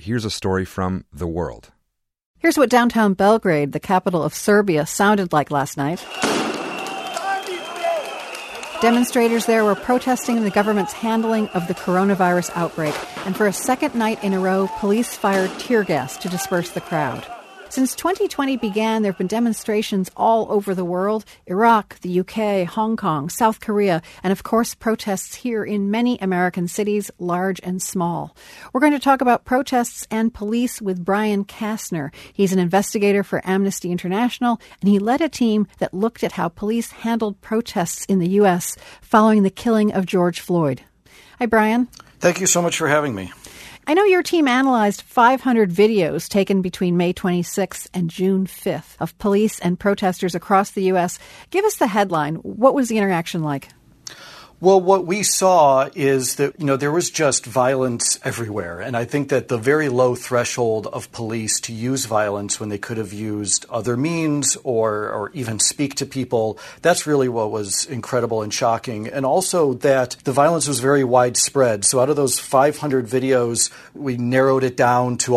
here's a story from The World. Here's what downtown Belgrade, the capital of Serbia, sounded like last night. Demonstrators there were protesting the government's handling of the coronavirus outbreak, and for a second night in a row, police fired tear gas to disperse the crowd. Since 2020 began, there have been demonstrations all over the world: Iraq, the UK, Hong Kong, South Korea, and of course protests here in many American cities, large and small. We're going to talk about protests and police with Brian Kastner. He's an investigator for Amnesty International, and he led a team that looked at how police handled protests in the U.S. following the killing of George Floyd. Hi, Brian. Thank you so much for having me. I know your team analyzed 500 videos taken between May 26th and June 5th of police and protesters across the U.S. Give us the headline. What was the interaction like? Well, what we saw is that, there was just violence everywhere. And I think that the very low threshold of police to use violence when they could have used other means or even speak to people, that's really what was incredible and shocking. And also that the violence was very widespread. So out of those 500 videos, we narrowed it down to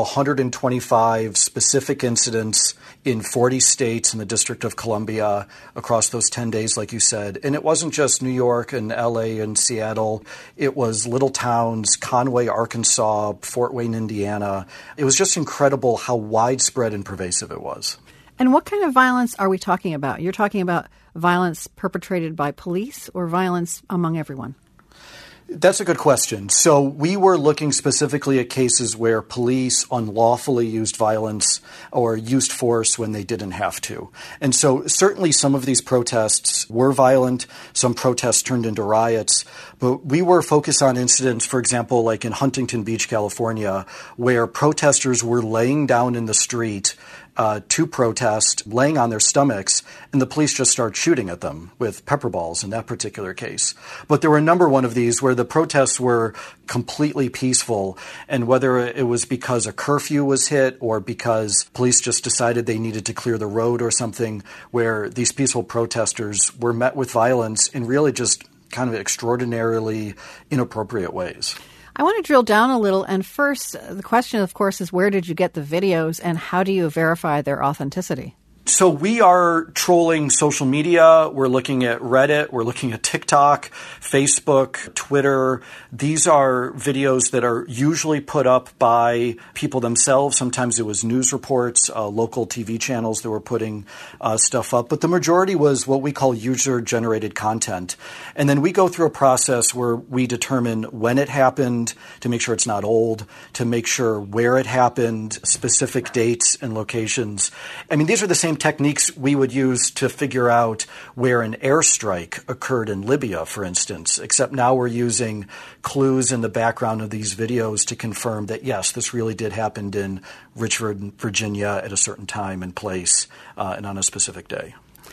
125 specific incidents in 40 states in the District of Columbia across those 10 days, like you said. And it wasn't just New York and LA and Seattle. It was little towns, Conway, Arkansas, Fort Wayne, Indiana. It was just incredible how widespread and pervasive it was. And what kind of violence are we talking about? You're talking about violence perpetrated by police or violence among everyone? That's a good question. So we were looking specifically at cases where police unlawfully used violence or used force when they didn't have to. And so certainly some of these protests were violent. Some protests turned into riots. But we were focused on incidents, for example, like in Huntington Beach, California, where protesters were laying down in the street to protest, laying on their stomachs, and the police just start shooting at them with pepper balls in that particular case. But there were a number one of these where the protests were completely peaceful, and whether it was because a curfew was hit or because police just decided they needed to clear the road or something, where these peaceful protesters were met with violence in really just kind of extraordinarily inappropriate ways. I want to drill down a little. And first, the question, of course, is where did you get the videos and how do you verify their authenticity? So we are trolling social media. We're looking at Reddit. We're looking at TikTok, Facebook, Twitter. These are videos that are usually put up by people themselves. Sometimes it was news reports, local TV channels that were putting stuff up. But the majority was what we call user-generated content. And then we go through a process where we determine when it happened to make sure it's not old, to make sure where it happened, specific dates and locations. I mean, these are the same techniques we would use to figure out where an airstrike occurred in Libya, for instance, except now we're using clues in the background of these videos to confirm that, yes, this really did happen in Richmond, Virginia at a certain time and place and on a specific day.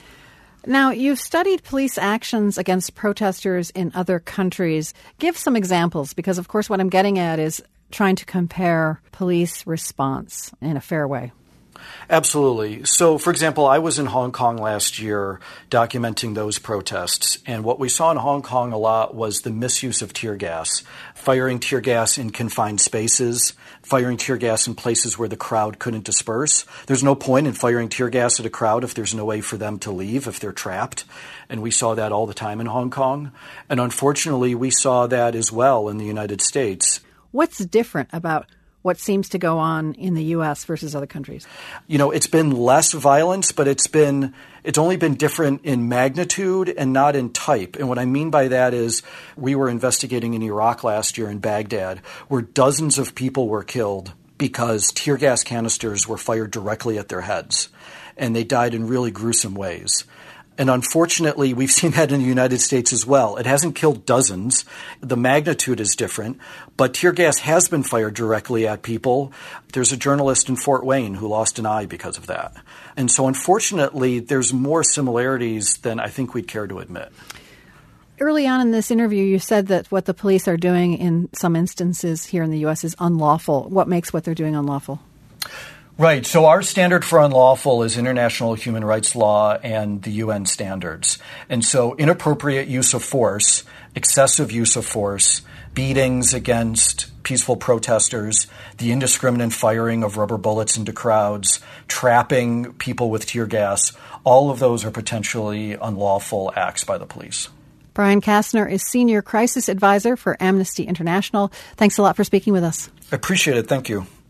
Now, you've studied police actions against protesters in other countries. Give some examples, because, of course, what I'm getting at is trying to compare police response in a fair way. Absolutely. So, for example, I was in Hong Kong last year documenting those protests, and what we saw in Hong Kong a lot was the misuse of tear gas, firing tear gas in confined spaces, firing tear gas in places where the crowd couldn't disperse. There's no point in firing tear gas at a crowd if there's no way for them to leave, if they're trapped. And we saw that all the time in Hong Kong. And unfortunately, we saw that as well in the United States. What's different about what seems to go on in the U.S. versus other countries? It's been less violence, but it's only been different in magnitude and not in type. And what I mean by that is we were investigating in Iraq last year in Baghdad, where dozens of people were killed because tear gas canisters were fired directly at their heads. And they died in really gruesome ways. And unfortunately, we've seen that in the United States as well. It hasn't killed dozens. The magnitude is different. But tear gas has been fired directly at people. There's a journalist in Fort Wayne who lost an eye because of that. And so unfortunately, there's more similarities than I think we'd care to admit. Early on in this interview, you said that what the police are doing in some instances here in the U.S. is unlawful. What makes what they're doing unlawful? Right. So our standard for unlawful is international human rights law and the UN standards. And so inappropriate use of force excessive use of force, beatings against peaceful protesters, the indiscriminate firing of rubber bullets into crowds, trapping people with tear gas, all of those are potentially unlawful acts by the police. Brian Kastner is Senior Crisis Advisor for Amnesty International. Thanks a lot for speaking with us. I appreciate it. Thank you.